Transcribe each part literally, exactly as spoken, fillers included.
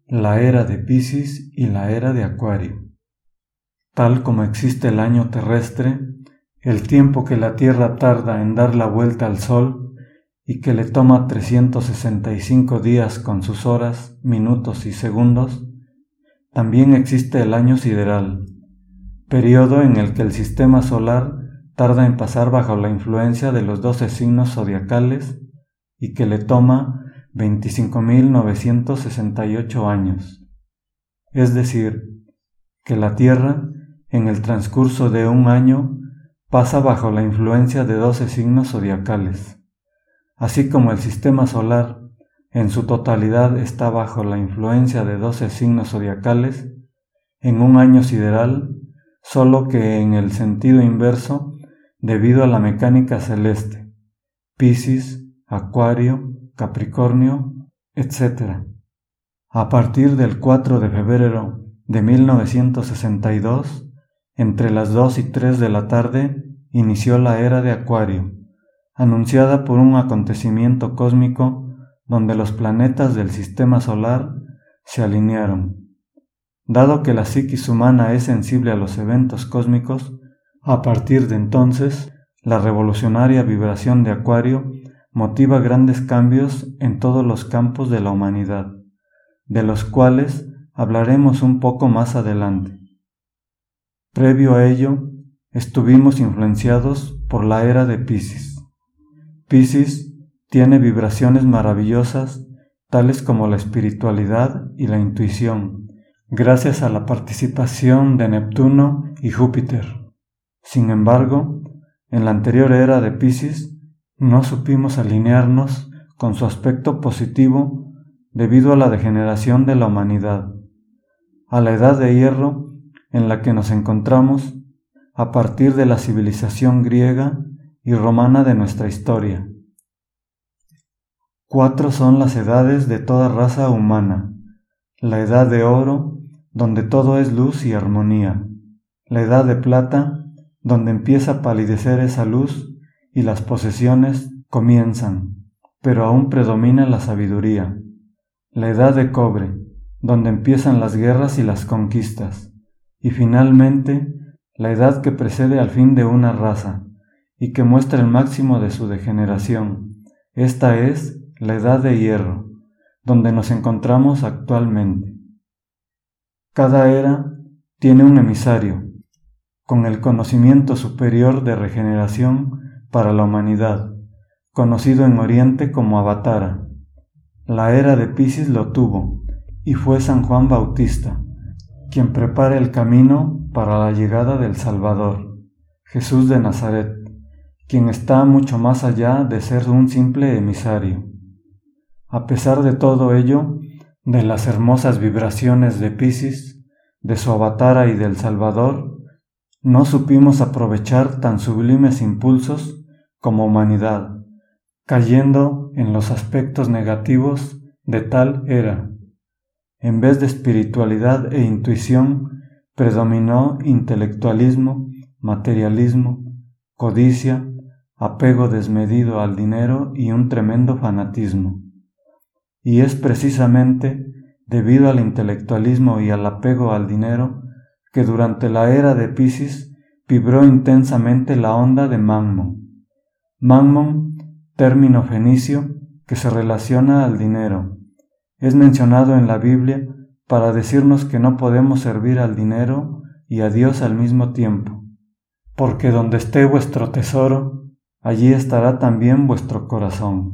la era de Piscis y la era de Acuario. Tal como existe el año terrestre, el tiempo que la Tierra tarda en dar la vuelta al Sol y que le toma trescientos sesenta y cinco días con sus horas, minutos y segundos, también existe el año sideral, periodo en el que el sistema solar tarda en pasar bajo la influencia de los doce signos zodiacales y que le toma veinticinco mil novecientos sesenta y ocho años. Es decir, que la Tierra, en el transcurso de un año, pasa bajo la influencia de doce signos zodiacales, así como el sistema solar en su totalidad está bajo la influencia de doce signos zodiacales, en un año sideral, solo que en el sentido inverso debido a la mecánica celeste, Piscis, Acuario, Capricornio, etcétera. A partir del cuatro de febrero de mil novecientos sesenta y dos, entre las dos y tres de la tarde, inició la era de Acuario, anunciada por un acontecimiento cósmico donde los planetas del sistema solar se alinearon. Dado que la psiquis humana es sensible a los eventos cósmicos, a partir de entonces, la revolucionaria vibración de Acuario motiva grandes cambios en todos los campos de la humanidad, de los cuales hablaremos un poco más adelante. Previo a ello, estuvimos influenciados por la era de Piscis. Piscis tiene vibraciones maravillosas, tales como la espiritualidad y la intuición, gracias a la participación de Neptuno y Júpiter. Sin embargo, en la anterior era de Piscis, no supimos alinearnos con su aspecto positivo debido a la degeneración de la humanidad, a la edad de hierro en la que nos encontramos a partir de la civilización griega y romana de nuestra historia. Cuatro son las edades de toda raza humana: la edad de oro, donde todo es luz y armonía; la edad de plata, donde empieza a palidecer esa luz y las posesiones comienzan, pero aún predomina la sabiduría; la edad de cobre, donde empiezan las guerras y las conquistas; y finalmente, la edad que precede al fin de una raza y que muestra el máximo de su degeneración. Esta es la edad de hierro, donde nos encontramos actualmente. Cada era tiene un emisario, con el conocimiento superior de regeneración para la humanidad, conocido en Oriente como Avatara. La era de Piscis lo tuvo, y fue San Juan Bautista, quien prepara el camino para la llegada del Salvador, Jesús de Nazaret, quien está mucho más allá de ser un simple emisario. A pesar de todo ello, de las hermosas vibraciones de Piscis, de su Avatara y del Salvador, no supimos aprovechar tan sublimes impulsos como humanidad, cayendo en los aspectos negativos de tal era. En vez de espiritualidad e intuición, predominó intelectualismo, materialismo, codicia, apego desmedido al dinero y un tremendo fanatismo. Y es precisamente debido al intelectualismo y al apego al dinero que durante la era de Piscis vibró intensamente la onda de Mammon. Mammon, término fenicio que se relaciona al dinero, es mencionado en la Biblia para decirnos que no podemos servir al dinero y a Dios al mismo tiempo, porque donde esté vuestro tesoro, allí estará también vuestro corazón.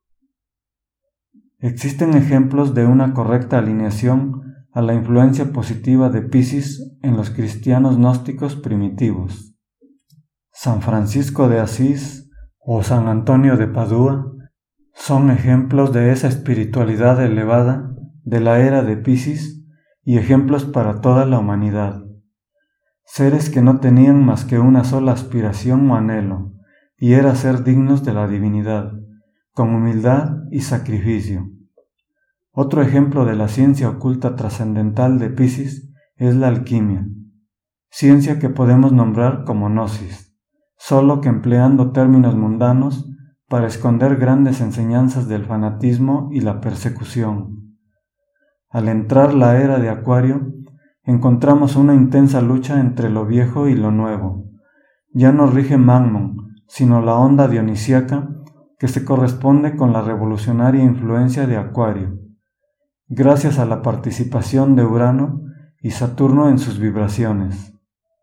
Existen ejemplos de una correcta alineación a la influencia positiva de Piscis en los cristianos gnósticos primitivos. San Francisco de Asís o San Antonio de Padua son ejemplos de esa espiritualidad elevada de la era de Piscis y ejemplos para toda la humanidad. Seres que no tenían más que una sola aspiración o anhelo, y era ser dignos de la divinidad, con humildad y sacrificio. Otro ejemplo de la ciencia oculta trascendental de Piscis es la alquimia, ciencia que podemos nombrar como gnosis, solo que empleando términos mundanos para esconder grandes enseñanzas del fanatismo y la persecución. Al entrar la era de Acuario, encontramos una intensa lucha entre lo viejo y lo nuevo. Ya no rige Mammon, sino la onda dionisíaca que se corresponde con la revolucionaria influencia de Acuario, gracias a la participación de Urano y Saturno en sus vibraciones.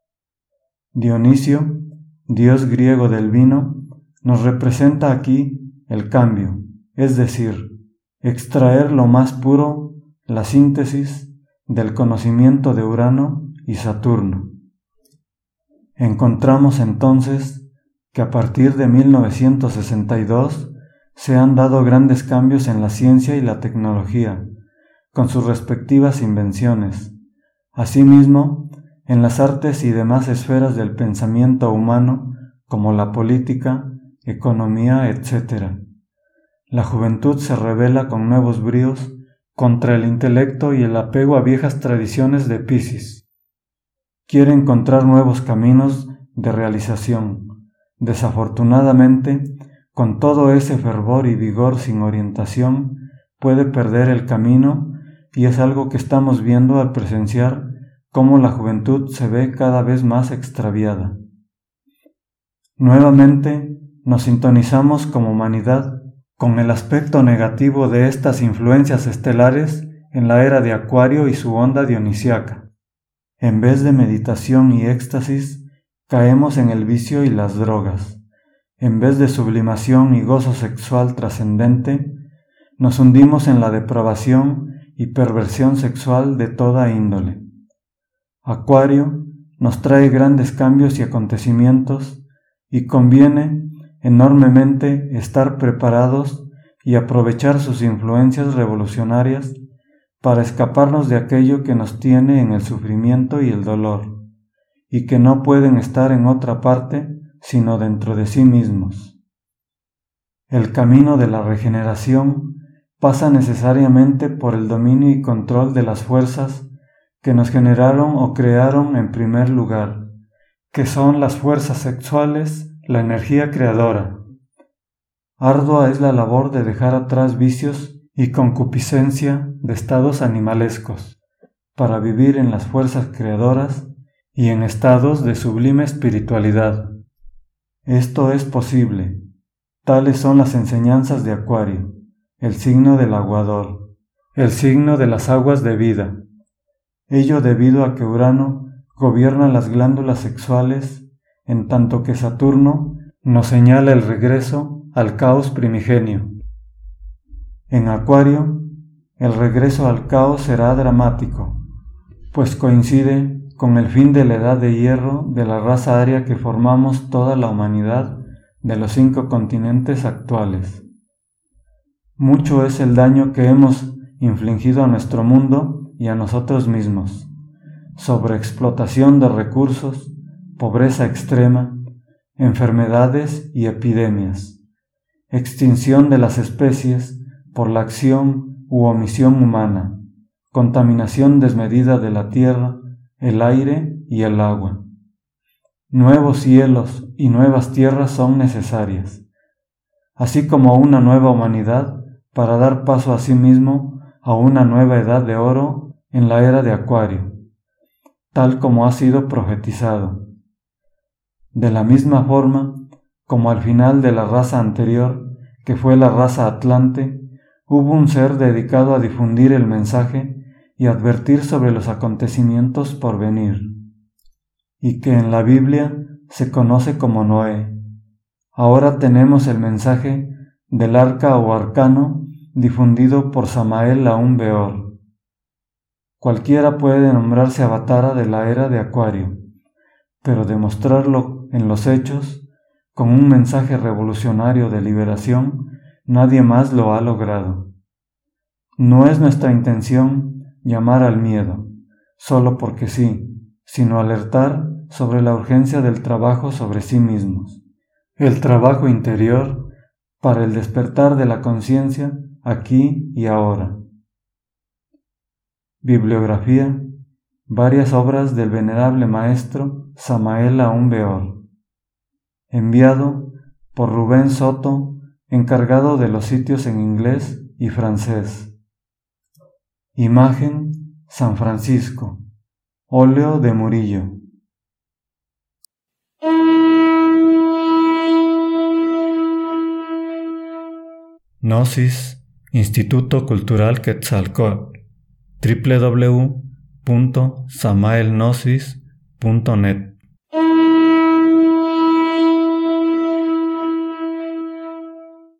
Dionisio, dios griego del vino, nos representa aquí el cambio, es decir, extraer lo más puro, la síntesis del conocimiento de Urano y Saturno. Encontramos entonces que a partir de mil novecientos sesenta y dos se han dado grandes cambios en la ciencia y la tecnología, con sus respectivas invenciones. Asimismo, en las artes y demás esferas del pensamiento humano, como la política, economía, etcétera. La juventud se revela con nuevos bríos contra el intelecto y el apego a viejas tradiciones de Piscis. Quiere encontrar nuevos caminos de realización. Desafortunadamente, con todo ese fervor y vigor sin orientación, puede perder el camino, y es algo que estamos viendo al presenciar cómo la juventud se ve cada vez más extraviada. Nuevamente nos sintonizamos como humanidad con el aspecto negativo de estas influencias estelares en la era de Acuario y su onda dionisíaca. En vez de meditación y éxtasis, caemos en el vicio y las drogas. En vez de sublimación y gozo sexual trascendente, nos hundimos en la depravación y perversión sexual de toda índole. Acuario nos trae grandes cambios y acontecimientos, y conviene enormemente estar preparados y aprovechar sus influencias revolucionarias para escaparnos de aquello que nos tiene en el sufrimiento y el dolor, y que no pueden estar en otra parte sino dentro de sí mismos. El camino de la regeneración pasa necesariamente por el dominio y control de las fuerzas que nos generaron o crearon en primer lugar, que son las fuerzas sexuales, la energía creadora. Ardua es la labor de dejar atrás vicios y concupiscencia de estados animalescos, para vivir en las fuerzas creadoras y en estados de sublime espiritualidad. Esto es posible. Tales son las enseñanzas de Acuario, el signo del aguador, el signo de las aguas de vida. Ello debido a que Urano gobierna las glándulas sexuales, en tanto que Saturno nos señala el regreso al caos primigenio. En Acuario, el regreso al caos será dramático, pues coincide con el fin de la edad de hierro de la raza aria que formamos toda la humanidad de los cinco continentes actuales. Mucho es el daño que hemos infligido a nuestro mundo y a nosotros mismos. Sobreexplotación de recursos, pobreza extrema, enfermedades y epidemias, extinción de las especies por la acción u omisión humana, contaminación desmedida de la tierra, el aire y el agua. Nuevos cielos y nuevas tierras son necesarias, así como una nueva humanidad para dar paso a sí mismo a una nueva edad de oro en la era de Acuario, tal como ha sido profetizado. De la misma forma como al final de la raza anterior, que fue la raza Atlante, hubo un ser dedicado a difundir el mensaje y advertir sobre los acontecimientos por venir, y que en la Biblia se conoce como Noé. Ahora tenemos el mensaje del arca o arcano difundido por Samael Aún Beor. Cualquiera puede nombrarse avatara de la era de Acuario, pero demostrarlo en los hechos, con un mensaje revolucionario de liberación, nadie más lo ha logrado. No es nuestra intención llamar al miedo, solo porque sí, sino alertar sobre la urgencia del trabajo sobre sí mismos, el trabajo interior para el despertar de la conciencia aquí y ahora. Bibliografía: varias obras del venerable maestro Samael Aún Beor. Enviado por Rubén Soto, encargado de los sitios en inglés y francés. Imagen San Francisco. Óleo de Murillo. Gnosis, Instituto Cultural Quetzalcóatl, doble u doble u doble u punto samaelgnosis punto net.